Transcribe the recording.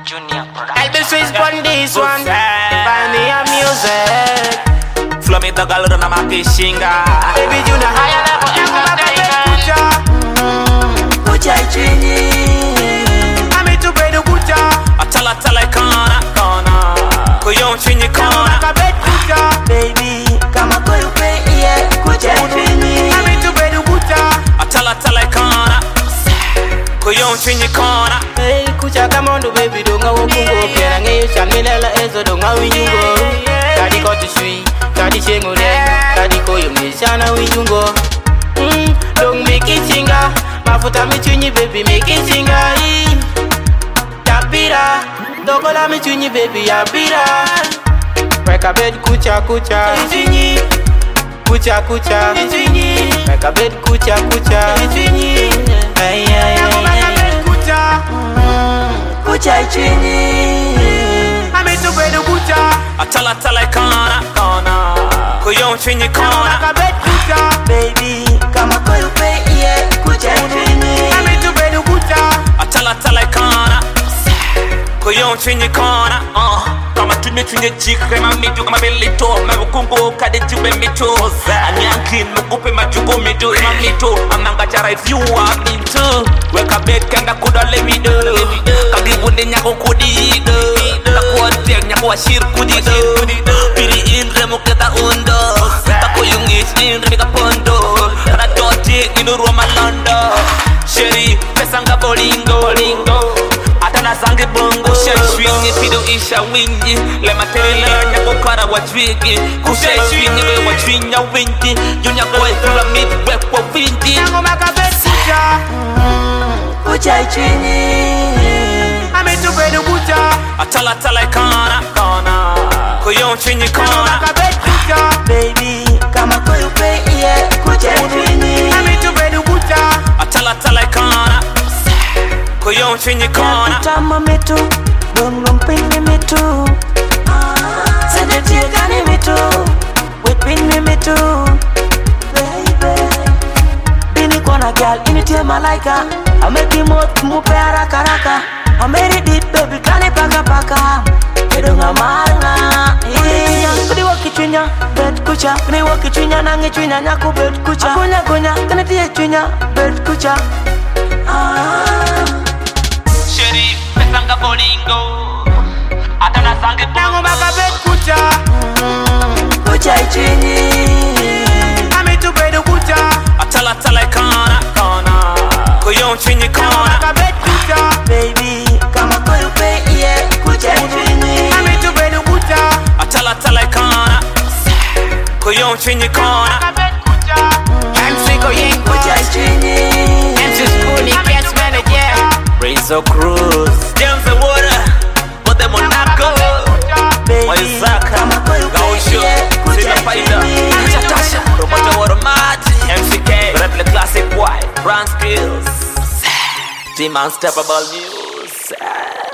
Junior Production. I'll be Swiss on this one. Buy me a music. Flow me the girl na makishinga. Baby Junior higher level kucha. Kucha chini. Ami tu bedu kucha. Atala kana. Kuyon chini kana. Kucha. Baby, kama koyo pe yeah, kucha chini. Ami tu bedu kucha. Atala kana. Kuyon chini kana. Hey kucha kamondo baby donga wokungo. Kera ngeyo chamilela ezo donga winjungo. Kadi kote shui, kadi chengo rengo. Kadi koyo mnishana winjungo. Don't make it chinga. Mafuta michunyi baby make it chinga. Yapira, dogola michunyi baby yapira. Weka bed kucha michunyi. Kucha michunyi. Weka bed kucha michunyi. Ay kucha. Kucha chini. Ami tu bedu kucha. Atala kana. Kuyon chini kana. Weka bed kucha. Baby, kama koyo pe yeah, kucha chini. Ami tu bedu kucha. Atala kana. Kuyon chini kana. Kama tunye jika kama mitu kama belito. Mabukungu kade jube mito. Anyankin mukupe majugo mito. Kama mito amanga chara if you want me to. Weka bed kanda kuda lemido. Kabibunde nyako kudido. Nakuwa nyako washir kudido. Piri inre muketa undo. Tako yungis inre mika pondo. Kana doti inurua malando. Sheri pesanga bolingo. Atana zangi bongo. Sheshwingi pido isha wingi. Lema tele nyako kara wajwigi. Kusheshwingi we wajwinya wingi. Junya boy thula mid wepo wingi. Yango maka bed kucha. Kucha chini. Ami tu bedu kucha. Atala kana. Kuyon chini kana. Maka bed kucha. Baby, kama koyo pe yeah, kucha chini. Ami tu bedu kucha. Atala kana. Kuyon chini kana. Tama mitu, dum pini mitu. Sende tigani mitu, wipini mitu. Baby, bini kona girl, initie malaika. Ameki mot mupe haraka. Ameri dit baby kani paka. Edonga maranga. Kudi wakichunya, bed kucha. Kudi wakichunya nangi chunya nyaku bed kucha. Kunya, kani tie chunya, bed kucha. Sheri pesanga bolingo. Atana zangi Yango maka bed kucha. Kucha chini. Ami tu bedu kucha. Atala kana. Kuyon chini kana. Maka bed kucha. Baby, kama koyo pe yeah, kucha chini. Ami tu bedu kucha. Atala kana. Kuyon chini kana. Maka bed kucha. MC Koyenko. Kucha chini. MC Spoonie Cats Manager. Razor Cruz. James the water. Put them on Monaco. Baby, Waisaka. kama koyo pe Gausho. yeah, kucha Sina faida. chini. Chatasha. Roboto Watermati. MCK. Red Classic White. Brand Skills. Team Unstoppable News.